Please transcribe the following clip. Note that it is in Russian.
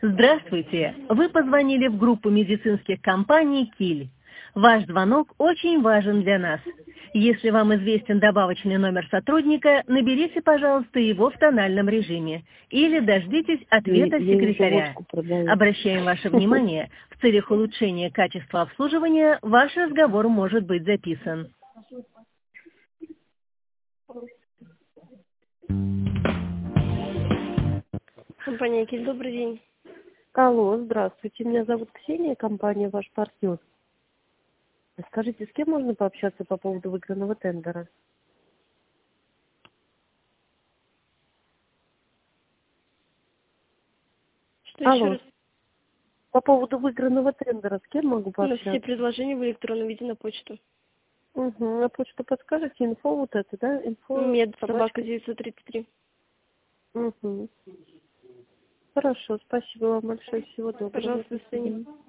Здравствуйте! Вы позвонили в группу медицинских компаний «Киль». Ваш звонок очень важен для нас. Если вам известен добавочный номер сотрудника, наберите, пожалуйста, его в тональном режиме или дождитесь ответа Я уже секретаря. водку продаю. Обращаем ваше внимание, в целях улучшения качества обслуживания ваш разговор может быть записан. Компания «Киль», добрый день. Алло, здравствуйте. Меня зовут Ксения, компания «Ваш партнер». Скажите, с кем можно пообщаться по поводу выигранного тендера? Что еще Алло, раз? по поводу выигранного тендера с кем могу У нас пообщаться? все предложения в электронном виде на почту. Угу. На почту подскажете? Инфо вот это, да? Инфо Медсобака 933. Угу. Хорошо, спасибо вам большое. Всего доброго. Пожалуйста, до свидания.